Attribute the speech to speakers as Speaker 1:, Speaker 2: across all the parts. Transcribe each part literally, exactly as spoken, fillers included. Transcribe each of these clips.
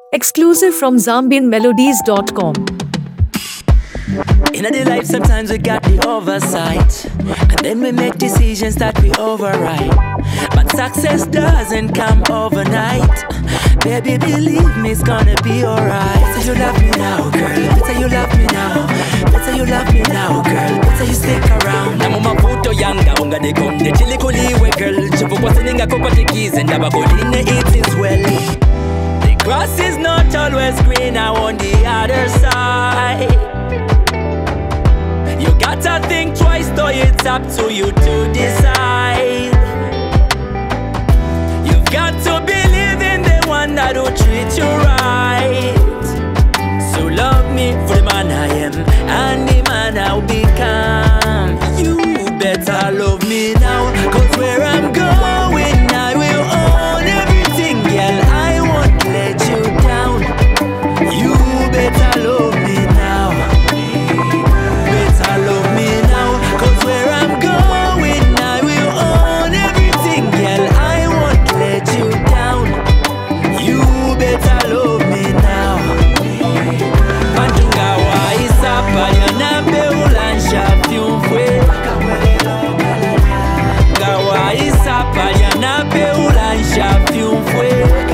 Speaker 1: Exclusive from Zambian Melodies dot com.
Speaker 2: In the life, sometimes we got the oversight, and then we make decisions that we override. But success doesn't come overnight. Baby, believe me, it's gonna be alright. Better you love me now, girl. Better you love me now. Better you love me now, girl. Better you stick around. Namu maputo yanga unga de konde chili kuliwe, girl. Chupu kwa sininga kopati kize ndaba koline it is well. The grass is not always greener on the other side. You gotta think twice, though it's up to you to decide. You've got to believe in the one that will treat you right. So love me for the man I am and the man I'll become. You better love me now, cause where I'm going I will own everything, girl. I won't let you down. You better love me now. Love me now, cause where I'm going I will own everything, girl. I won't let you down. You better love me now. Pantunga wa isa paliana beulansha fiumfwe. Gawa isa paliana beulansha fiumfwe.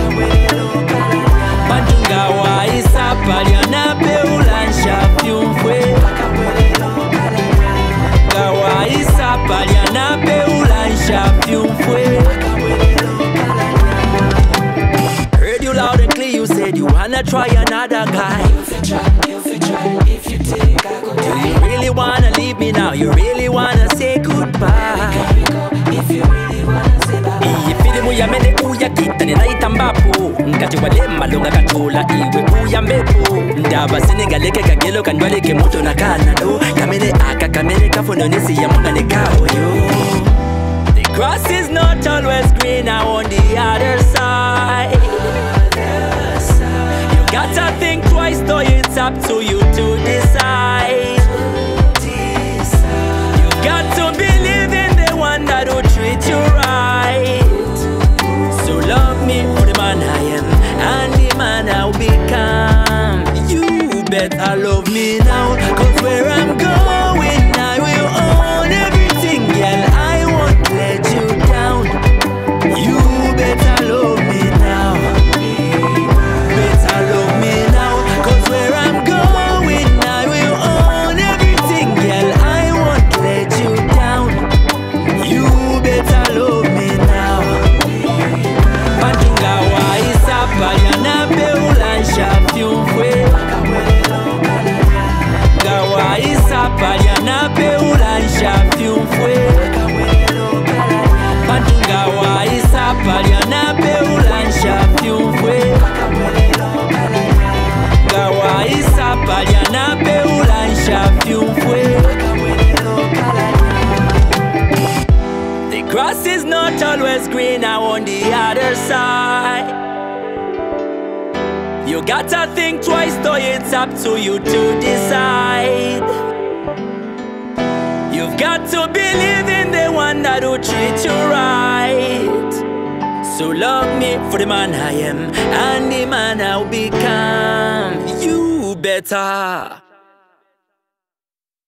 Speaker 2: Pantunga wa isa paliana beulansha fiumfwe. Paliana beulansha fiumfwe. Heard you loud and clear, you said you wanna try another guy. If you try, if you try, if you take, I go. Do you really wanna leave me now? You really wanna say goodbye? If you really wanna say bye. If you muya mene uya kita ni naita mbapo. Nkati wale malunga kachula iwe uya mbepo. Ndaba sininga leke kagelo kandwale ke moto na kanado. Kamene aka kamene kafono nisi ya munga nekao yo. The grass is not always greener on the other side. You gotta think twice, though it's up to you to decide. You got to believe in the one that will treat you right. So love me for the man I am and the man I'll become. You better love me now, cause where I'm going I will own everything, girl. I won't let you down. You better love me now. Better love me now, cause where I'm going I will own everything, girl. I won't let you down. You better love me now. Pantunga wa isa paliana beulansha fiumfwe. Gawa isa paliana beulansha fiumfwe. Pantunga wa isa paliana beulansha fiumfwe. Gawa isa paliana beulansha fiumfwe. The grass is not always greener on the other side. You gotta think twice, though it's up to you to decide. You've got to believe in the one that will treat you right. So love me for the man I am and the man I'll become. You better